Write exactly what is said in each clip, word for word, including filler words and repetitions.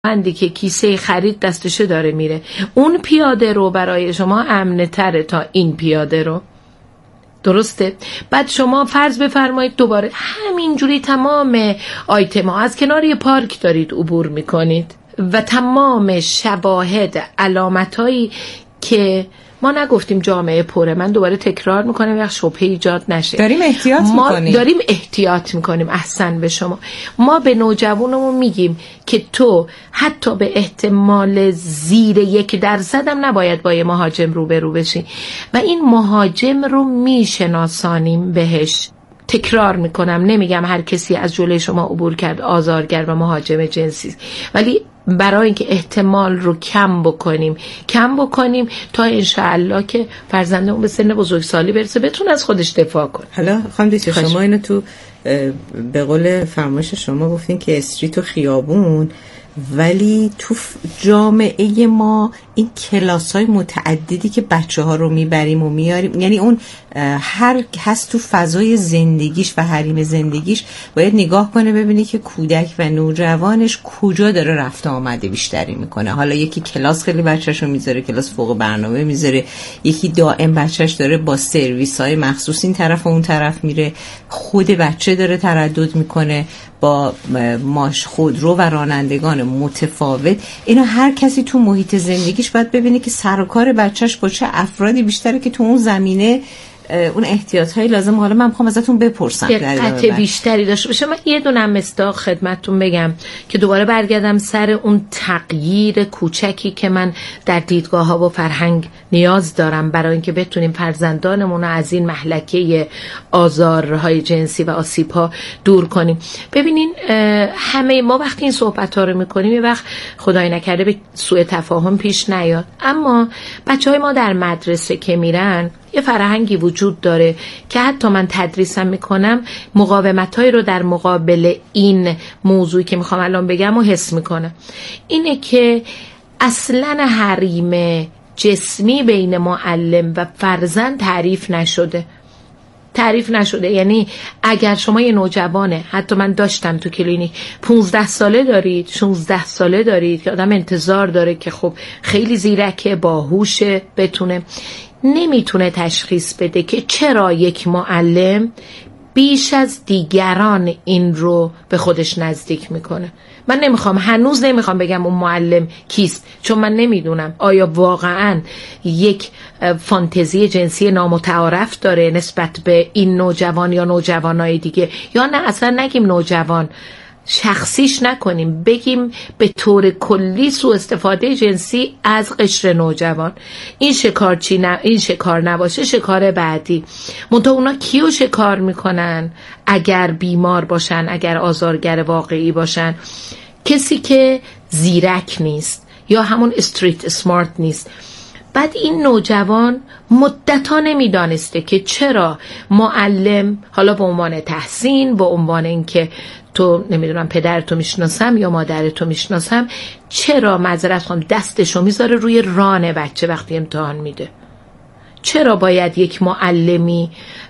بندی که کیسه خرید دستشه داره میره، اون پیاده رو برای شما امنه تره تا این پیاده رو. درسته؟ بعد شما فرض بفرمایید دوباره همینجوری تمام آیتم ها از کنار یه پارک دارید عبور میکنید و تمام شواهد علامت هایی که ما نگفتیم جامعه پره، من دوباره تکرار میکنم وقت شبهه ایجاد نشه، داریم احتیاط ما میکنیم داریم احتیاط میکنیم. احسن به شما. ما به نوجوانمون میگیم که تو حتی به احتمال زیر یک درصد هم نباید با یه مهاجم روبرو بشی و این مهاجم رو میشناسانیم بهش. تکرار میکنم، نمیگم هر کسی از جلوی شما عبور کرد آزارگر و مهاجم جنسی، ولی برای اینکه احتمال رو کم بکنیم کم بکنیم تا انشاءالله که فرزندمون به سن بزرگسالی برسه بتونه از خودش دفاع کنه. حالا خانم دکتر شما اینو تو به قول فرمایش شما گفتین که استریت و خیابون، ولی تو جامعه ما این کلاس‌های متعددی که بچه‌ها رو میبریم و میاریم، یعنی اون هر هست تو فضای زندگیش و حریم زندگیش باید نگاه کنه ببینه که کودک و نوجوانش کجا داره رفت آمده بیشتری میکنه. حالا یکی کلاس خیلی بچه‌شو میذاره، کلاس فوق برنامه میذاره، یکی دائم بچه‌ش داره با سرویس‌های مخصوص این طرف و اون طرف میره، خود بچه داره تردد میکنه با ماش خودرو و رانندگان متفاوت. اینا هر کسی تو محیط زندگیش باید ببینه که سر و کار بچهش با چه افرادی بیشتره که تو اون زمینه اون احتیاط‌های لازم. حالا من می‌خوام ازتون بپرسم دقت بیشتری داشته باشه. من یه دونه مصداق خدمتتون بگم که دوباره برگردم سر اون تغییر کوچکی که من در دیدگاه‌ها و فرهنگ نیاز دارم برای اینکه بتونیم فرزندانمون رو از این مهلکه آزارهای جنسی و آسیب‌ها دور کنیم. ببینین همه ما وقتی این صحبت‌ها رو می‌کنیم یه وقت خدای نکرده به سوء تفاهم پیش نیاد، اما بچه‌های ما در مدرسه که میرن یه فرهنگی وجود داره که حتی من تدریسم میکنم مقاومت‌هایی رو در مقابل این موضوعی که میخوام الان بگم و حس میکنم. اینه که اصلاً حریم جسمی بین معلم و فرزند تعریف نشده. تعریف نشده یعنی اگر شما یه نوجوانه، حتی من داشتم تو کلینیک، پونزده ساله دارید، شانزده ساله دارید که آدم انتظار داره که خب خیلی زیرکه، باهوشه، بتونه، نمیتونه تشخیص بده که چرا یک معلم بیش از دیگران این رو به خودش نزدیک میکنه. من نمیخوام، هنوز نمیخوام بگم اون معلم کیست، چون من نمیدونم آیا واقعا یک فانتزی جنسی نامتعارف داره نسبت به این نوجوان یا نوجوانای دیگه، یا نه اصلا نگیم نوجوان، شخصیش نکنیم، بگیم به طور کلی سوء استفاده جنسی از قشر نوجوان. این شکار چی نه، این شکار نباشه شکار بعدی. منتها اونا کیو شکار میکنن؟ اگر بیمار باشن، اگر آزارگر واقعی باشن، کسی که زیرک نیست یا همون استریت اسمارت نیست. بعد این نوجوان مدت‌ها نمیدانسته که چرا معلم، حالا به عنوان تحسین، به عنوان اینکه تو نمیدونم پدرتو میشناسم یا مادرتو میشناسم، چرا معذرت خواهم دستشو میذاره روی ران بچه وقتی امتحان میده. چرا باید یک معلمی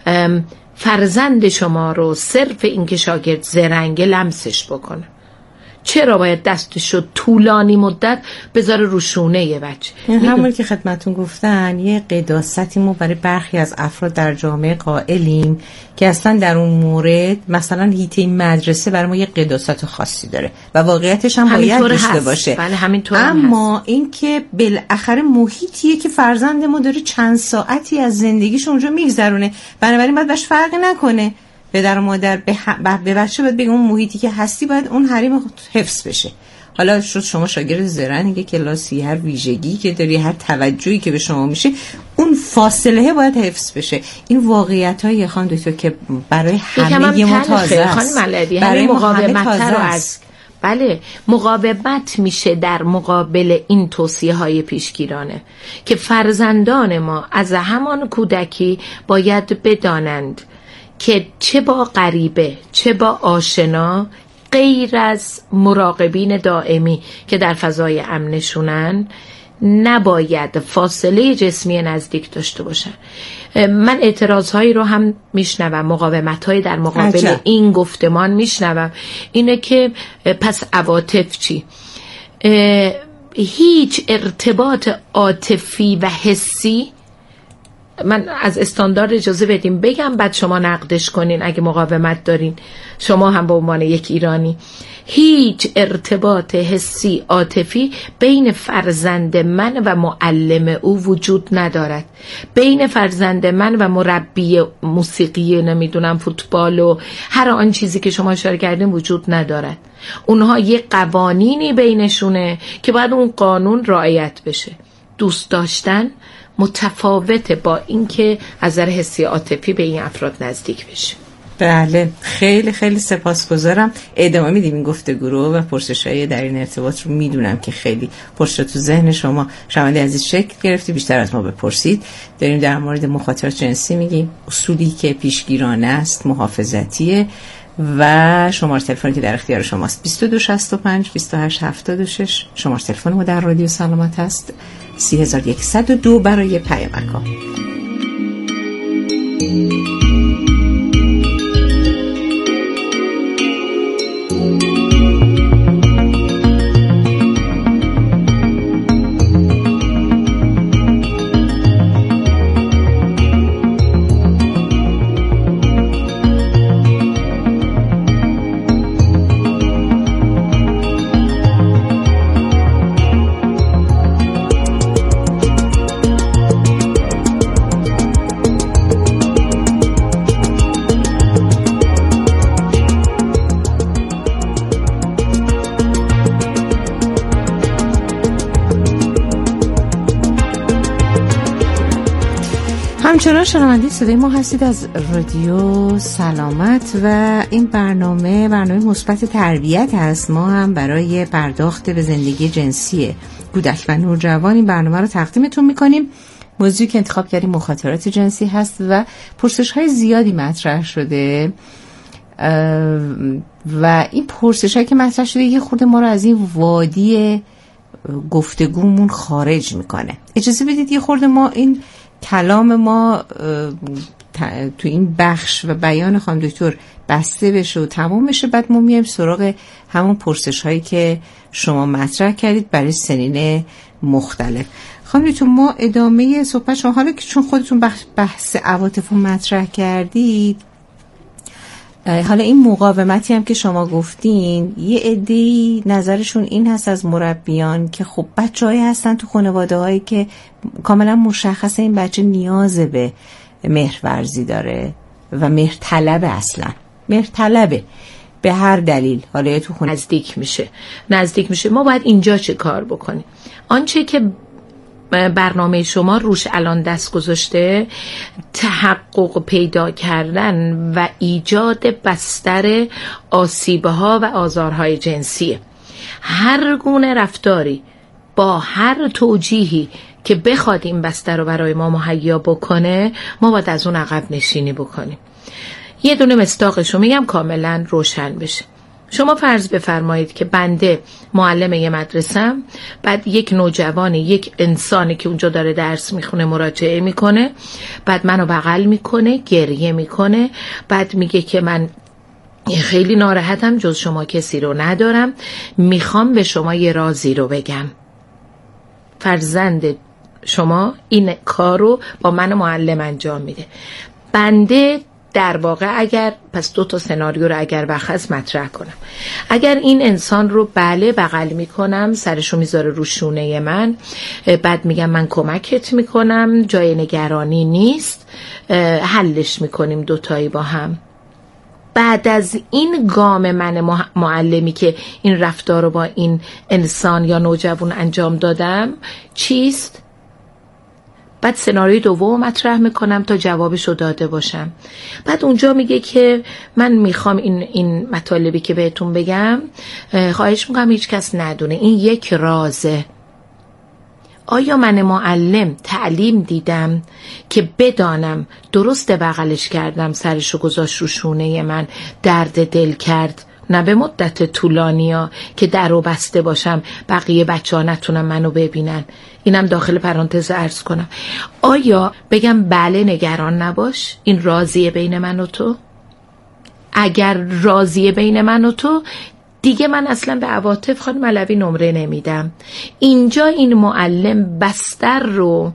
فرزند شما رو صرف اینکه شاگرد زرنگه لمسش بکنه؟ چرا باید دستشو طولانی مدت بذاره رو شونه یه بچه؟ همون که خدمتون گفتن یه قداستی ما برای برخی از افراد در جامعه قائلیم که اصلا در اون مورد مثلا حیطه مدرسه برای ما یه قداست خاصی داره و واقعیتش هم باید داشته باشه. بله همینطور. اما این که بالاخره محیطیه که فرزند ما داره چند ساعتی از زندگیش اونجا میگذرونه، بنابراین باید باش فرق نکنه. پدر و مادر به, ح... به بچه باید بگم اون محیطی که هستی باید اون حریم حفظ بشه. حالا شد شما شاگرد زرنگ کلاسی، هر ویژگی که داری، هر توجهی که به شما میشه، اون فاصله باید حفظ بشه. این واقعیت‌های خانم دکتر که برای همه ما تازه است، برای مقاومت رو از بله مقاومت میشه در مقابل این توصیه های پیشگیرانه که فرزندان ما از همان کودکی باید بدانند که چه با غریبه چه با آشنا، غیر از مراقبین دائمی که در فضای امنشونن، نباید فاصله جسمی نزدیک داشته باشن. من اعتراضهایی رو هم میشنوم، مقاومت‌های در مقابل عجب. این گفتمان میشنوم، اینه که پس عواطف چی؟ هیچ ارتباط عاطفی و حسی، من از استاندارد اجازه بدیم بگم بعد شما نقدش کنین اگه مقاومت دارین، شما هم به عنوان یک ایرانی، هیچ ارتباط حسی عاطفی بین فرزند من و معلم او وجود ندارد. بین فرزند من و مربی موسیقی نمیدونم فوتبال و هر آن چیزی که شما اشاره کردین وجود ندارد. اونها یک قوانینی بینشونه که باید اون قانون رعایت بشه. دوست داشتن متفاوته با اینکه از نظر حسی عاطفی به این افراد نزدیک بشه. بله، خیلی خیلی سپاسگزارم. ادامه میدیم این گفتگو رو و پرسش‌های در این ارتباط رو. میدونم که خیلی پرسش تو ذهن شما شنونده عزیز شکل گرفتی، بیشتر از ما بپرسید. داریم در مورد مخاطرات جنسی میگیم، اصولی که پیشگیرانه است، محافظتیه و شماره تلفنی که در اختیار شماست بیست و دو شصت و پنج بیست و هشت هفتاد و شش. شماره تلفن ما در رادیو سلامت هست سی هزار و صد و دو برای پیامک‌ها. همچنان شنونده صدای ما هستید از رادیو سلامت و این برنامه برنامه مثبت تربیت هست. ما هم برای پرداخت به زندگی جنسی کودک و نوجوان این برنامه رو تقدیمتون میکنیم. موضوعی که انتخاب کردیم مخاطرات جنسی هست و پرسش های زیادی مطرح شده و این پرسش هایی که مطرح شده یه خورده ما رو از این وادی گفتگومون خارج میکنه. اجازه بدید یه خورده ما این کلام ما تو این بخش و بیان خانم دکتر بسته بشه و تمام بشه، بعد ما میایم سراغ همون پرسش هایی که شما مطرح کردید برای سنین مختلف. خانم دکتر ما ادامه صحبت شما، حالا که چون خودتون بحث, بحث عواطف رو مطرح کردید، حالا این مقاومتی هم که شما گفتین، یه عده‌ای نظرشون این هست از مربیان که خب بچه‌هایی هستن تو خانواده هایی که کاملا مشخصه این بچه نیاز به مهرورزی داره و مهرطلبه، اصلا مهرطلبه به هر دلیل، حالا تو خونه نزدیک میشه نزدیک میشه ما باید اینجا چه کار بکنیم؟ آنچه که برنامه شما روش الان دست گذاشته، تحقق پیدا کردن و ایجاد بستر آسیب‌ها و آزارهای جنسیه. هر گونه رفتاری با هر توجیهی که بخواد این بستر رو برای ما مهیا بکنه، ما باید از اون عقب نشینی بکنیم. یه دونه مصداقشو میگم کاملا روشن بشه. شما فرض بفرمایید که بنده معلم یه مدرسه‌ام، بعد یک نوجوانی، یک انسانی که اونجا داره درس میخونه مراجعه میکنه، بعد منو بغل میکنه، گریه میکنه، بعد میگه که من خیلی ناراحتم، جز شما کسی رو ندارم، میخوام به شما یه رازی رو بگم. فرزند شما این کار رو با من معلم انجام میده. بنده در واقع اگر پس دو تا سناریو رو اگر بخواست مطرح کنم، اگر این انسان رو بله بغل میکنم، سرشو میذاره رو شونه من، بعد میگم من کمکت میکنم، جای نگرانی نیست، حلش میکنیم دوتایی با هم. بعد از این گام من معلمی که این رفتار رو با این انسان یا نوجوان انجام دادم چیست؟ بعد سناریوی دوم مطرح میکنم تا جوابشو داده باشم. بعد اونجا میگه که من میخوام این این مطالبی که بهتون بگم خواهش میکنم هیچ کس ندونه، این یک رازه. آیا من معلم تعلیم دیدم که بدانم درست بغلش کردم، سرشو گذاشت رو شونه من، درد دل کرد، نه به مدت طولانی ها که در رو بسته باشم بقیه بچه ها نتونم منو ببینن. اینم داخل پرانتز عرض کنم. آیا بگم بله نگران نباش، این رازیه بین من و تو؟ اگر رازیه بین من و تو، دیگه من اصلا به عواطف خانم علوی نمره نمیدم. اینجا این معلم بستر رو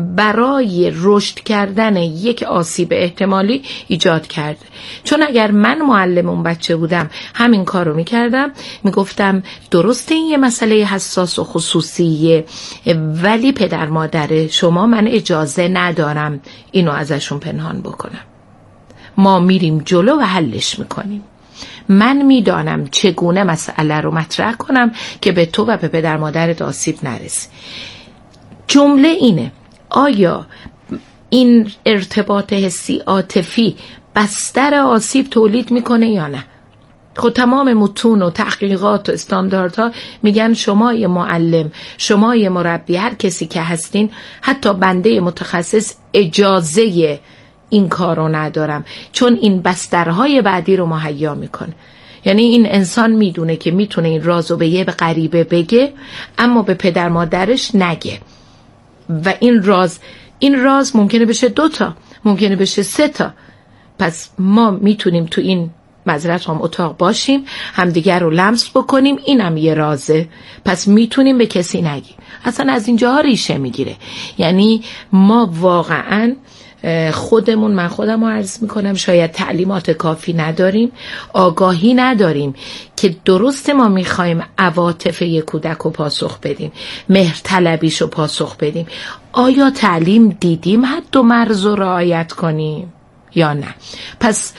برای رشد کردن یک آسیب احتمالی ایجاد کرده. چون اگر من معلم اون بچه بودم همین کار رو میکردم، میگفتم درسته این یه مسئله حساس و خصوصیه، ولی پدر مادر شما من اجازه ندارم اینو ازشون پنهان بکنم. ما میریم جلو و حلش میکنیم. من میدانم چگونه مسئله رو مطرح کنم که به تو و به پدر مادرت آسیب نرسه. جمله اینه: آیا این ارتباط حسی عاطفی بستر آسیب تولید میکنه یا نه؟ خب تمام متون و تحقیقات و استانداردها میگن شما یه معلم، شما یه مربی، هر کسی که هستین، حتی بنده متخصص، اجازه این کارو ندارم، چون این بسترهای بعدی رو مهیا میکنه. یعنی این انسان میدونه که میتونه این رازو به یه غریبه بگه اما به پدر مادرش نگه، و این راز این راز ممکنه بشه دوتا، ممکنه بشه سه تا. پس ما میتونیم تو این معذرت هم اتاق باشیم، همدیگر رو لمس بکنیم، اینم یه رازه، پس میتونیم به کسی نگیم. اصلا از اینجاها ریشه میگیره. یعنی ما واقعاً خودمون، من خودم رو عرض میکنم، شاید تعلیمات کافی نداریم، آگاهی نداریم که درست ما میخوایم عواطف یک کودک رو پاسخ بدیم، مهرطلبیش رو پاسخ بدیم. آیا تعلیم دیدیم حد و مرز رو رعایت کنیم یا نه؟ پس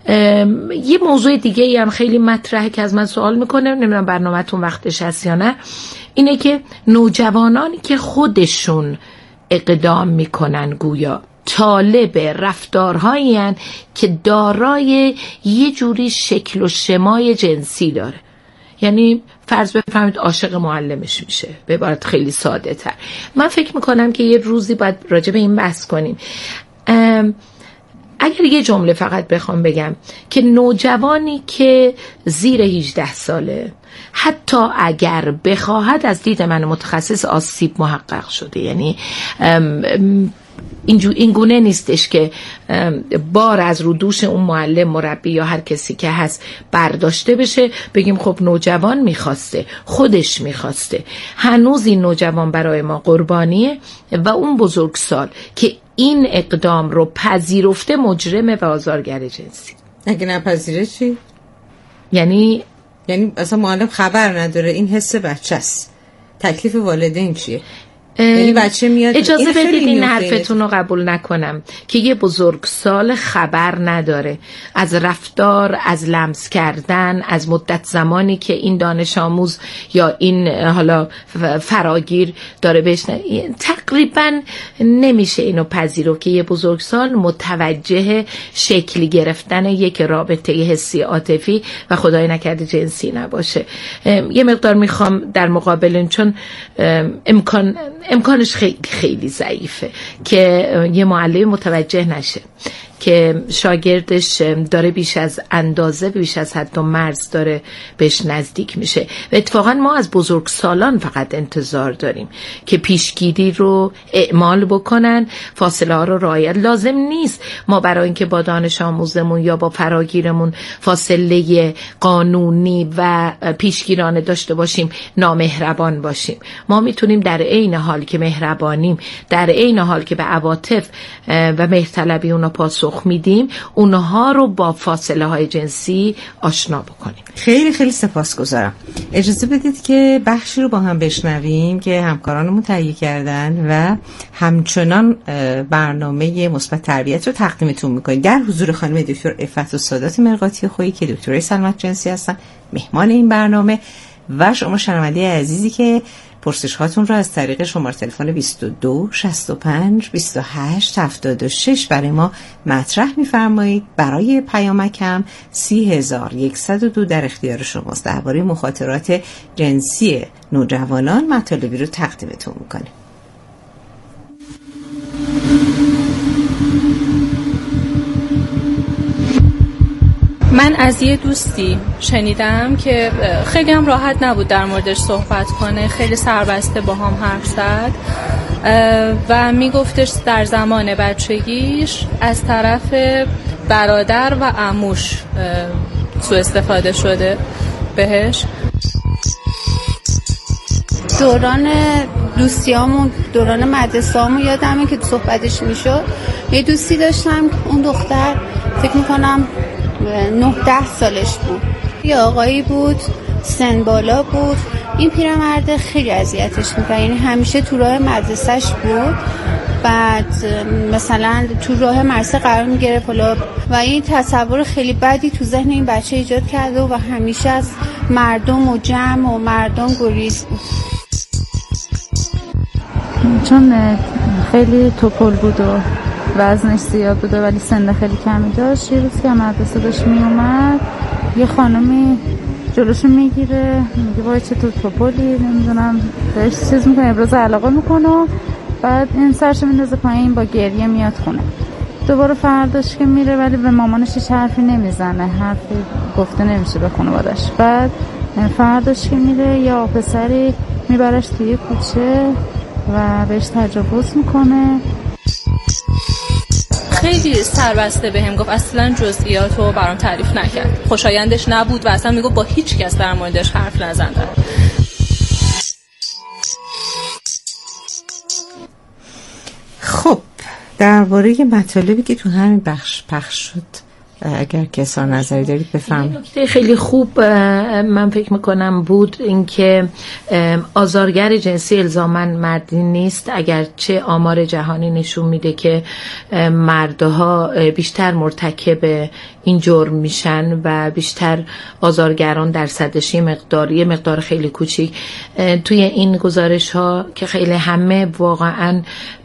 یه موضوع دیگه ای هم خیلی مطرحه که از من سوال میکنه، نمیدونم برنامه‌تون وقتش هست یا نه، اینه که نوجوانانی که خودشون اقدام میکنن گویا طالب رفتارهایی هن که دارای یه جوری شکل و شمای جنسی داره. یعنی فرض بفرمایید عاشق معلمش میشه، به عبارت خیلی ساده تر. من فکر میکنم که یه روزی باید راجع به این بحث کنیم. اگر یه جمله فقط بخوام بگم که نوجوانی که زیر هجده ساله، حتی اگر بخواهد، از دید من متخصص آسیب محقق شده. یعنی این گونه نیستش که بار از رو دوش اون معلم، مربی یا هر کسی که هست برداشته بشه، بگیم خب نوجوان میخواسته، خودش میخواسته. هنوز این نوجوان برای ما قربانیه و اون بزرگسال که این اقدام رو پذیرفته مجرمه و آزارگر جنسی. اگه نپذیره چی؟ یعنی یعنی اصلا معلم خبر نداره، این حس بچه است. تکلیف والدین چیه؟ یعنی بچه میاد. اجازه بدید این حرفتون رو قبول نکنم که یه بزرگسال خبر نداره از رفتار، از لمس کردن، از مدت زمانی که این دانش آموز یا این حالا فراگیر داره بهش. تقریبا نمیشه اینو پذیرفت که یه بزرگسال متوجه شکلی گرفتن یک رابطه حسی عاطفی و خدای نکرده جنسی نباشه. یه مقدار میخوام در مقابل، چون امکان امکانش خیلی خیلی ضعیفه که یه معلم متوجه نشه که شاگردش داره بیش از اندازه، بیش از حد و مرز داره بهش نزدیک میشه. و اتفاقا ما از بزرگسالان فقط انتظار داریم که پیشگیری رو اعمال بکنن، فاصله ها رو رعایت. لازم نیست ما برای اینکه با دانش آموزمون یا با فراگیرمون فاصله قانونی و پیشگیرانه داشته باشیم نامهربان باشیم. ما میتونیم در عین حال که مهربانیم، در عین حال که به عواطف و مهرطلبی اونا پاسخ میدیم، اونها رو با فاصله های جنسی آشنا بکنیم. خیلی خیلی سپاسگزارم. اجازه بدید که بخشی رو با هم بشنویم که همکارانمون تهیه کردن و همچنان برنامه مثبت تربیت رو تقدیمتون میکنیم در حضور خانم دکتر عفت السادات مرقاتی خویی که دکترای سلامت جنسی هستن، مهمان این برنامه، و شما شنونده عزیزی که پرسش هاتون رو از طریق شماره تلفن بیست و دو شصت و پنج بیست و هشت هفتاد و شش برای ما مطرح می‌فرمایید. برای پیامکم سی هزار و صد و دو در اختیار شماست. درباره مخاطرات جنسی نوجوانان مطالبی رو تقدیمتون می‌کنیم. من از یه دوستی شنیدم که خیلی هم راحت نبود در موردش صحبت کنه، خیلی سربسته با هم حرف زد و میگفتش در زمان بچگیش از طرف برادر و عموش سوء استفاده شده بهش؟ دوران دوستیامون، دوران مدرسه‌امون یادمه که صحبتش میشد. یه دوستی داشتم، اون دختر فکر میکنم نه ده سالش بود. یه آقایی بود سن بالا بود. این پیرمرد خیلی اذیتش می‌کرد، یعنی همیشه تو راه مدرسه‌اش بود. بعد مثلا تو راه مدرسه قرار می‌گرفت حالا و این تصور خیلی بدی تو ذهن این بچه ایجاد کرده و همیشه از مردم و جمع و مردم گریز بود. چون خیلی توپل بود و وزنش زیاد بود ولی سن خیلی کمی داشت، یه روز که مدرسه داشت میومد یه خانمی جلوشو میگیره، میگه وای چه تو توپلی، نمیدونم بهش چیز میکنه، ابراز علاقه میکنه. بعد این سرشو میندازه پایین، با گریه میاد خونه. دوباره فرداش که میره ولی به مامانش هیچ حرفی نمیزنه، حرفی گفته نمیشه به خانوادش. بعد فرداش که میره یا پسری میبرش توی کوچه و بهش تجاوز میکنه. خیلی سربسته به هم گفت، اصلا جزئیات رو برام تعریف نکرد، خوشایندش نبود و اصلا میگفت با هیچ کس در موردش حرف نزنده. خب درباره مطالبی که تو همین بخش پخش شد اگر کسا نظری دارید بفرمایید. نکته خیلی خوب من فکر میکنم بود اینکه آزارگر جنسی الزاماً مردی نیست، اگرچه آمار جهانی نشون میده که مردها بیشتر مرتکب این جرم میشن و بیشتر آزارگران درصدش مقداری مقدار خیلی کوچیک. توی این گزارش ها که خیلی همه واقعاً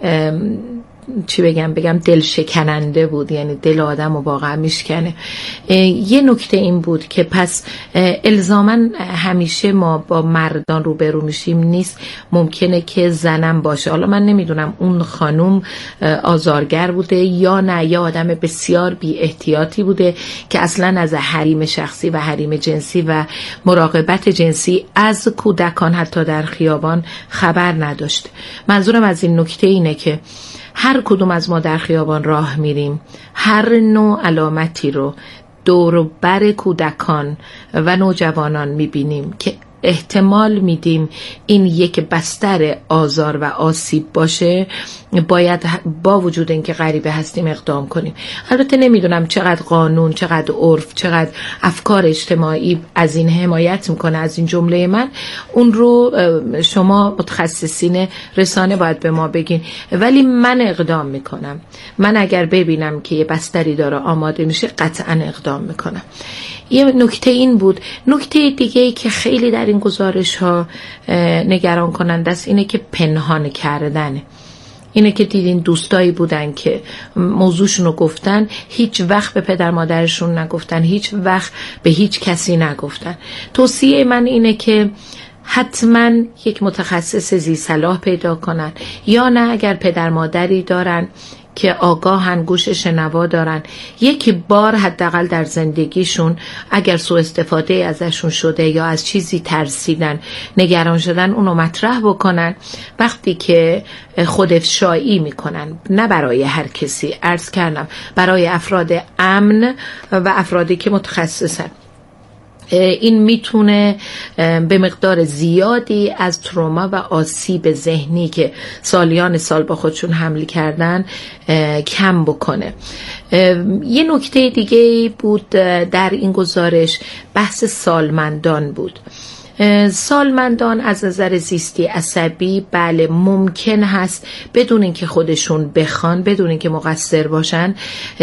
چی بگم بگم دل شکننده بود، یعنی دل آدم رو واقعا میشکنه. یه نکته این بود که پس الزاماً همیشه ما با مردان روبرو میشیم نیست، ممکنه که زنم باشه. حالا من نمیدونم اون خانوم آزارگر بوده یا نه، یا آدم بسیار بی احتیاطی بوده که اصلا از حریم شخصی و حریم جنسی و مراقبت جنسی از کودکان حتی در خیابان خبر نداشت. منظورم از این نکته اینه که هر کدوم از ما در خیابان راه میریم، هر نوع علامتی رو دور و بر کودکان و نوجوانان میبینیم که احتمال میدیم این یک بستر آزار و آسیب باشه، باید با وجود اینکه غریبه هستیم اقدام کنیم. البته نمیدونم چقدر قانون، چقدر عرف، چقدر افکار اجتماعی از این حمایت میکنه، از این جمله من. اون رو شما متخصصین رسانه باید به ما بگین، ولی من اقدام میکنم. من اگر ببینم که یه بستری داره آماده میشه قطعا اقدام میکنم. یه نکته این بود. نکته دیگه ای که خیلی در این گزارش ها نگران کننده است اینه که پنهان کردنه. اینه که دیدین دوستایی بودن که موضوعشون رو گفتن، هیچ وقت به پدر مادرشون نگفتن، هیچ وقت به هیچ کسی نگفتن. توصیه من اینه که حتما یک متخصص ذی صلاح پیدا کنن، یا نه اگر پدر مادری دارن که آگاهن، گوش شنوا دارن، یک بار حداقل در زندگیشون اگر سوء استفاده ازشون شده یا از چیزی ترسیدن، نگران شدن، اونو مطرح بکنن. وقتی که خودافشایی میکنن، نه برای هر کسی، عرض کردم برای افراد امن و افرادی که متخصصن، این میتونه به مقدار زیادی از تروما و آسیب ذهنی که سالیان سال با خودشون حمل کردن کم بکنه. یه نکته دیگه بود در این گزارش، بحث سالمندان بود. سالمندان از نظر زیستی عصبی بله ممکن هست بدون اینکه خودشون بخوان، بدون اینکه مقصر باشن،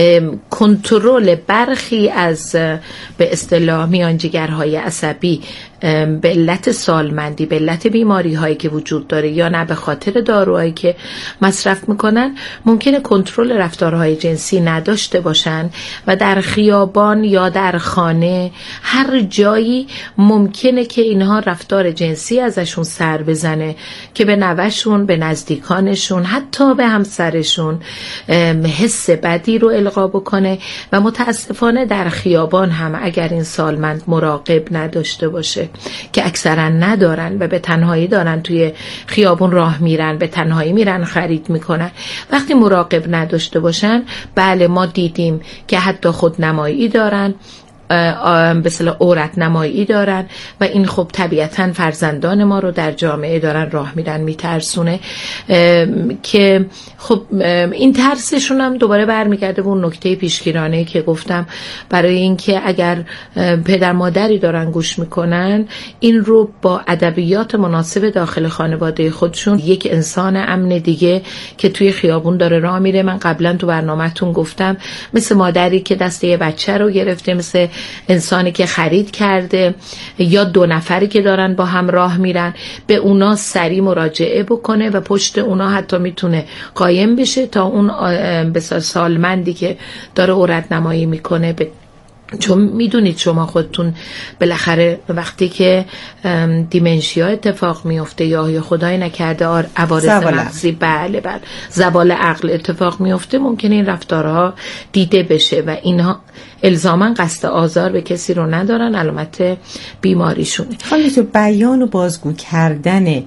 کنترل برخی از به اصطلاح میانجیگرهای عصبی به علت سالمندی، به علت بیماری هایی که وجود داره یا نه به خاطر داروهایی که مصرف میکنن، ممکنه کنترل رفتارهای جنسی نداشته باشن و در خیابان یا در خانه هر جایی ممکنه که اینها رفتار جنسی ازشون سر بزنه که به نوهشون، به نزدیکانشون، حتی به همسرشون حس بدی رو القا بکنه. و متاسفانه در خیابان هم اگر این سالمند مراقب نداشته باشه، که اکثرا ندارن و به تنهایی دارن توی خیابون راه میرن، به تنهایی میرن خرید میکنن، وقتی مراقب نداشته باشن، بله ما دیدیم که حتی خودنمایی دارن، به اصطلاح عورت نمایی دارن و این خب طبیعتاً فرزندان ما رو در جامعه دارن راه میرن میترسونه که خب این ترسشون هم دوباره برمیگرده به اون نکته پیشگیرانه که گفتم، برای اینکه اگر پدر مادری دارن گوش میکنن این رو با ادبیات مناسب داخل خانواده خودشون، یک انسان امن دیگه که توی خیابون داره راه میره، من قبلا تو برنامه‌تون گفتم مثل مادری که دست یه بچه رو گرفته، مثل انسانی که خرید کرده، یا دو نفری که دارن با هم راه میرن، به اونا سریع مراجعه بکنه و پشت اونا حتی میتونه قایم بشه تا اون بسیار سالمندی که داره عورت نمایی میکنه ب... چون میدونید شما خودتون بالاخره وقتی که دیمنشیا اتفاق میفته یا خدای نکرده عوارض مغزی، بله بله زوال عقل اتفاق میفته، ممکنه این رفتارها دیده بشه و اینها الزاما قصد آزار به کسی رو ندارن، علامت بیماریشونه. خالی تو بیان و بازگو کردن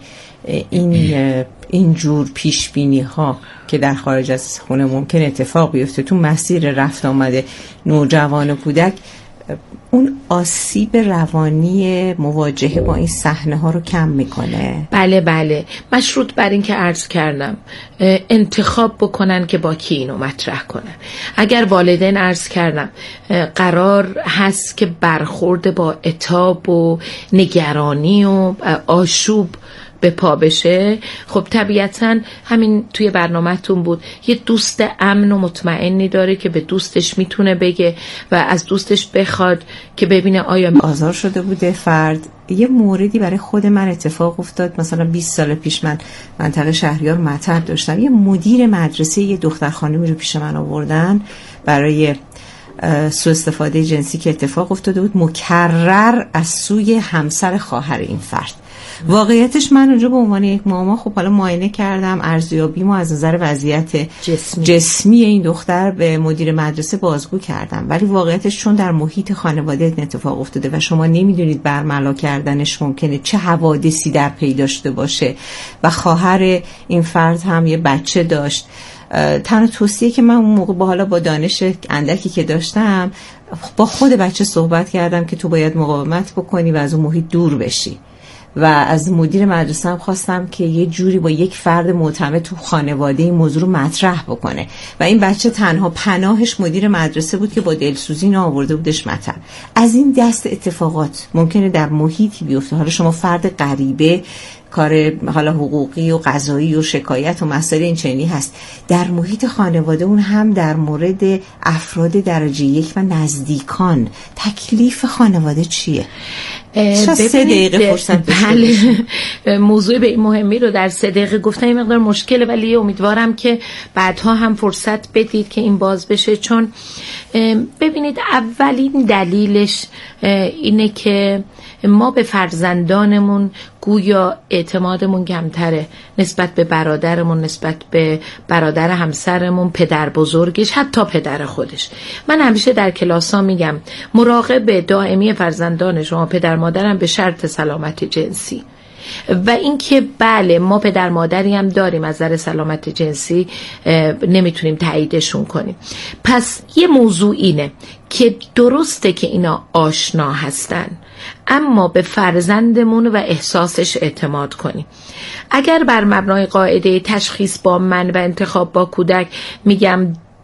این اینجور پیشبینی ها که در خارج از خونه ممکن اتفاق بیفته تو مسیر رفت آمده نوجوان و کودک، اون آسیب روانی مواجهه با این صحنه ها رو کم میکنه. بله بله، مشروط بر این که عرض کردم انتخاب بکنن که با کی اینو مطرح کنن. اگر والدین عرض کردم قرار هست که برخورد با عتاب و نگرانی و آشوب به پا بشه، خب طبیعتاً همین توی برنامه‌تون بود، یه دوست امن و مطمئنی داره که به دوستش میتونه بگه و از دوستش بخواد که ببینه آیا آزار شده بوده فرد. یه موردی برای خود من اتفاق افتاد، مثلا بیست سال پیش من منطقه شهریار مطب داشتم، یه مدیر مدرسه یه دختر خانمی رو پیش من آوردن برای سوء استفاده جنسی که اتفاق افتاده بود مکرر از سوی همسر خواهر این فرد. واقعیتش من اونجا به عنوان یک مامان خب حالا معاینه کردم، ارزیابیمو از نظر وضعیت جسمی. جسمی این دختر به مدیر مدرسه بازگو کردم، ولی واقعیتش چون در محیط خانواده اتفاق افتاده و شما نمیدونید برملا کردنش ممکنه چه حوادثی در پی داشته باشه و خواهر این فرد هم یه بچه داشت، تنها توصیه که من اون موقع با حالا با دانش اندکی که داشتم با خود بچه صحبت کردم که تو باید مقاومت بکنی و از اون محیط دور بشی و از مدیر مدرسه هم خواستم که یه جوری با یک فرد معتمد تو خانواده این موضوع رو مطرح بکنه و این بچه تنها پناهش مدیر مدرسه بود که با دلسوزی اینو آورده بودش مطرح. از این دست اتفاقات ممکنه در محیطی بیفته، حالا شما فرد غریبه، کار حالا حقوقی و قضایی و شکایت و مسائل این چنینی هست، در محیط خانواده اون هم در مورد افراد درجه یک و نزدیکان تکلیف خانواده چیه؟ شاید سه دقیقه فرصت بله موضوع به این مهمی رو در سه دقیقه گفتن این مقدار مشکله، ولی امیدوارم که بعدها هم فرصت بدید که این باز بشه، چون ببینید اولین دلیلش اینه که ما به فرزندانمون گویا اعتمادمون کمتره نسبت به برادرمون، نسبت به برادر همسرمون، پدر بزرگش، حتی پدر خودش. من همیشه در کلاس‌ها میگم مراقب دائمی فرزندان شما پدر مادرم به شرط سلامت جنسی، و اینکه بله ما پدر مادری هم داریم از نظر سلامت جنسی نمیتونیم تاییدشون کنیم. پس یه موضوع اینه که درسته که اینا آشنا هستن، اما به فرزندمون و احساسش اعتماد کنیم. اگر بر مبنای قاعده تشخیص با من و انتخاب با کودک میگم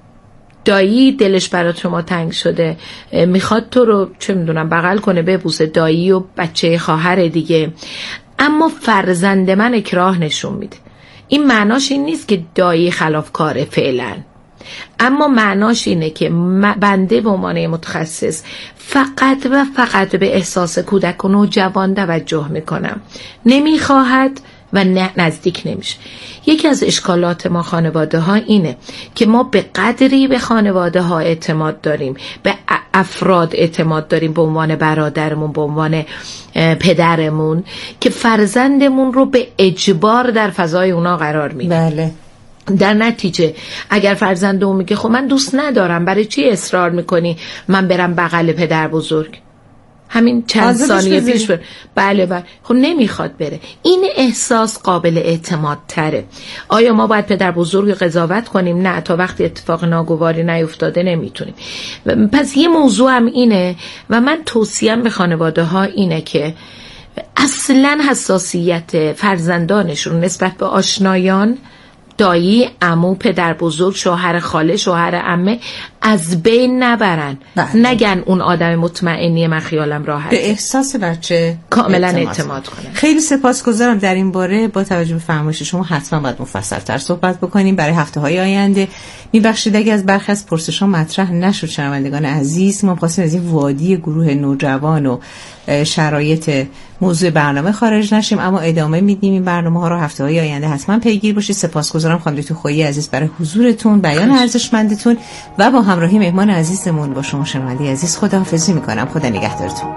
دایی دلش برات شما تنگ شده، میخواد تو رو چه میدونم بغل کنه ببوسه، دایی و بچه خواهر دیگه، اما فرزند من اکراه نشون میده، این معناش این نیست که دایی خلافکاره فعلا، اما معناش اینه که بنده به عنوان متخصص فقط و فقط به احساس کودک و نوجوان توجه میکنم، نمیخواهد و نه نزدیک نمیشه. یکی از اشکالات ما خانواده ها اینه که ما به قدری به خانواده ها اعتماد داریم، به افراد اعتماد داریم به عنوان برادرمون، به عنوان پدرمون، که فرزندمون رو به اجبار در فضای اونا قرار میدیم. بله. در نتیجه اگر فرزندم میگه خب من دوست ندارم، برای چی اصرار میکنی من برم بغل پدر بزرگ؟ همین چند ثانیه پیش بره. بله بله خب نمیخواد بره. این احساس قابل اعتماد تره. آیا ما باید پدر بزرگ قضاوت کنیم؟ نه، تا وقتی اتفاق ناگواری نیفتاده نمیتونیم. پس یه موضوع هم اینه و من توصیم به خانواده ها اینه که اصلا حساسیت فرزندانشون نسبت به آشنایان، دایی، عمو، پدر بزرگ، شوهر خاله، شوهر عمه از بین نبرن. بله. نگن اون آدم مطمئنی من خیالم راحت. به احساس بچه کاملا اعتماد, اعتماد کنن. خیلی سپاسگزارم. در این باره با توجه به فرمایش شما حتما باید مفصل تر صحبت بکنیم برای هفته های آینده. میبخشید اگه از برخی از پرسش‌ها مطرح نشد شنوندگان عزیز، ما خواستیم از این وادی گروه نوجوان و شرایط موضوع برنامه خارج نشیم، اما ادامه میدیم این برنامه ها رو هفته های آینده حتما پیگیر باشید. سپاسگزارم خانم دکتر خویی عزیز برای حضورتون، بیان ارزشمندتون و با همراهی مهمان عزیزمون با شما شنونده عزیز خداحافظی میکنم. خدا نگهدارتون.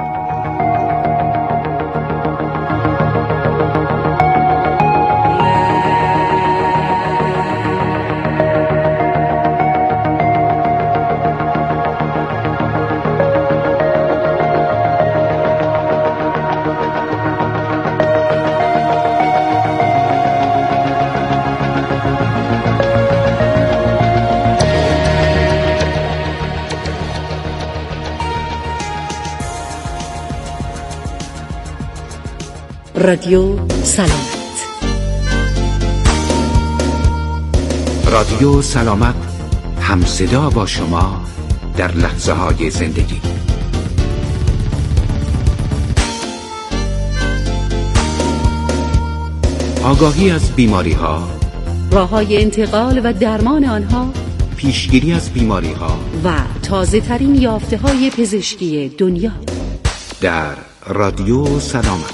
رادیو سلامت. رادیو سلامت همصدا با شما در لحظه های زندگی. آگاهی از بیماری ها، راه های انتقال و درمان آنها، پیشگیری از بیماری ها و تازه ترین یافته های پزشکی دنیا در رادیو سلامت.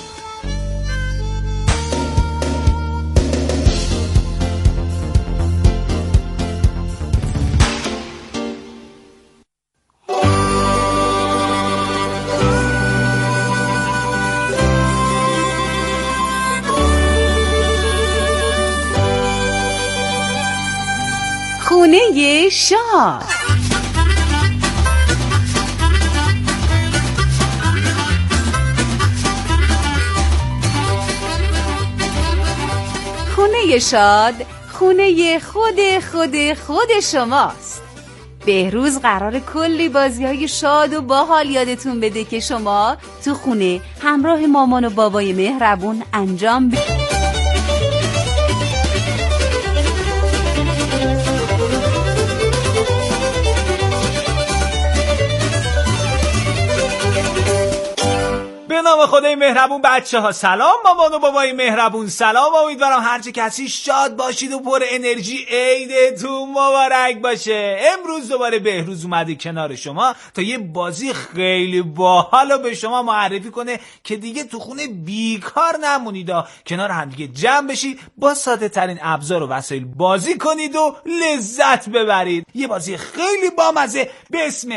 خونه شاد. خونه شاد خونه خود خود خود شماست. بهروز قرار کلی بازی‌های شاد و باحال یادتون بده که شما تو خونه همراه مامان و بابای مهربون انجام بدید. به نام خدای مهربون بچه ها سلام. مامان و بابای مهربون سلام. امیدوارم هرچه کسی شاد باشید و پر انرژی. عیدتون مبارک باشه. امروز دوباره بهروز اومده کنار شما تا یه بازی خیلی باحال به شما معرفی کنه که دیگه تو خونه بیکار نمونید، کنار هم دیگه جمع بشید، با ساده ترین ابزار و وسایل بازی کنید و لذت ببرید. یه بازی خیلی بامزه به اسم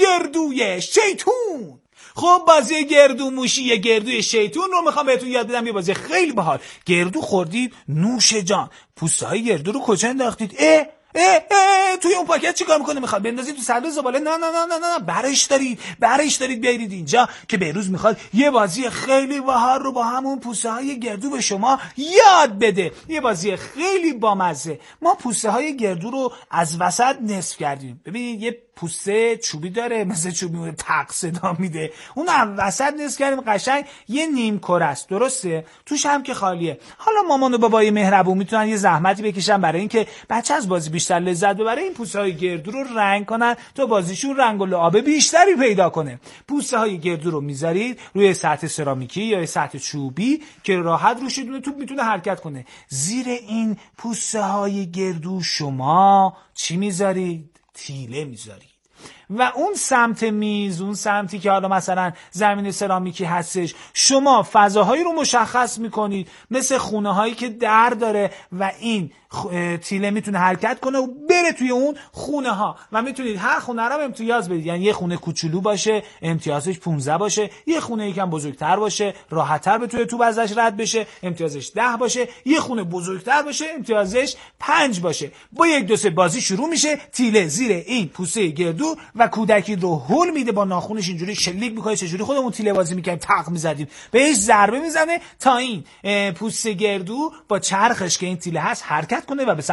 گردوی شیطون. خب بازی گردو موشی گردوی شیطون رو میخوام بهتون یاد بدم. یه بازی خیلی باحال. گردو خوردید نوش جان، پوسته های گردو رو کجا انداختید؟ اه اه اه توی اون پاکت چیکار میکنه؟ میخواد بندازید تو سطل زباله؟ نه نه نه نه نه برش دارید برش دارید بیارید اینجا که بهروز میخواد یه بازی خیلی باحال رو با همون پوسته های گردو به شما یاد بده. یه بازی خیلی بامزه. ما پوسته های گردو رو از وسط نصف کردیم. ببینید یه پوسته چوبی داره، مثل چوبی اون تق صدا میده، اون هم وسط نصف کردیم قشنگ یه نیم کره است، درسته؟ توش هم که خالیه. حالا مامان و بابای مهربون میتونن یه زحمتی بکشن برای اینکه بچه از بازی بیشتر لذت ببره، این پوسته های گردو رو رنگ کنن تا بازیشون رنگ و لعاب بیشتری پیدا کنه. پوسته های گردو رو میذارید روی سطح سرامیکی یا سطح چوبی که راحت روش یه دونه توپ میتونه حرکت کنه. زیر این پوسته های گردو شما چی میذارید؟ تیله میذارید. و اون سمت میز، اون سمتی که حالا مثلا زمین سرامیکی هستش، شما فضاهایی رو مشخص میکنید مثل خونه هایی که در داره و این تیله میتونه حرکت کنه و بره توی اون خونه ها و میتونید هر خونه رو امتیاز بدید. یعنی یه خونه کوچولو باشه امتیازش پانزده باشه، یه خونه یکم بزرگتر باشه راحت‌تر به توی توپ ازش رد بشه امتیازش ده باشه، یه خونه بزرگتر باشه امتیازش پنج باشه. با یک دو سه بازی شروع میشه. تیله زیر این پوسته گردو و کودکی رو هول میده، با ناخونش اینجوری شلیک میکنه. چجوری خودمون تیله بازی میکنیم، تق میزدیم بهش ضربه میزنه تا این پوست گردو با چرخش که این تیله هست حرکت کنه و به